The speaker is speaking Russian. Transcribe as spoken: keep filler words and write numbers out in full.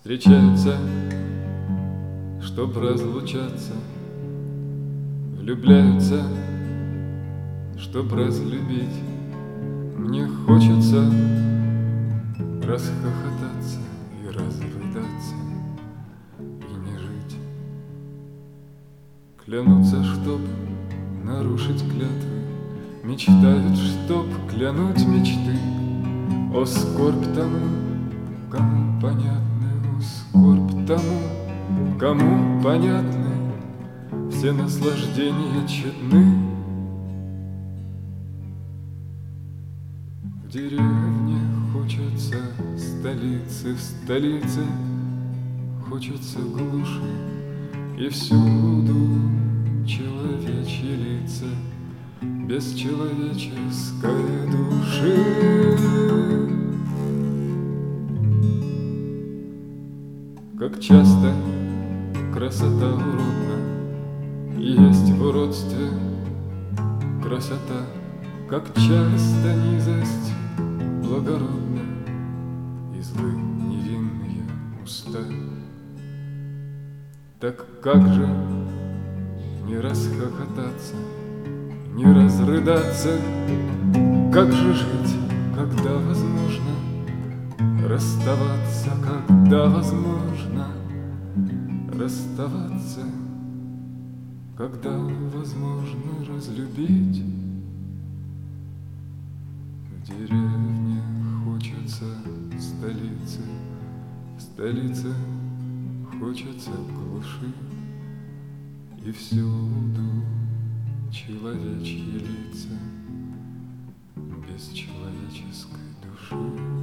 Встречаются, чтоб разлучаться, влюбляются, чтоб разлюбить. Мне хочется расхохотаться и разрыдаться и не жить. Клянутся, чтоб нарушить клятвы, мечтают, чтоб клянуть мечты. О, скорбь тому, кому понятны, о, скорбь тому, кому понятны все наслаждения тщетны. В деревне хочется столицы, в столице хочется глуши, и всюду человечьи лица без человеческой души. Как часто красота уродна, и есть в уродстве красота. Как часто низость благородна, и злы невинные уста. Так как же не расхохотаться, не разрыдаться? Как же жить, когда возможно расставаться, когда возможно расставаться, когда возможно разлюбить? В деревне хочется столицы, в столице хочется глуши, и всюду человечьи лица без человеческой души.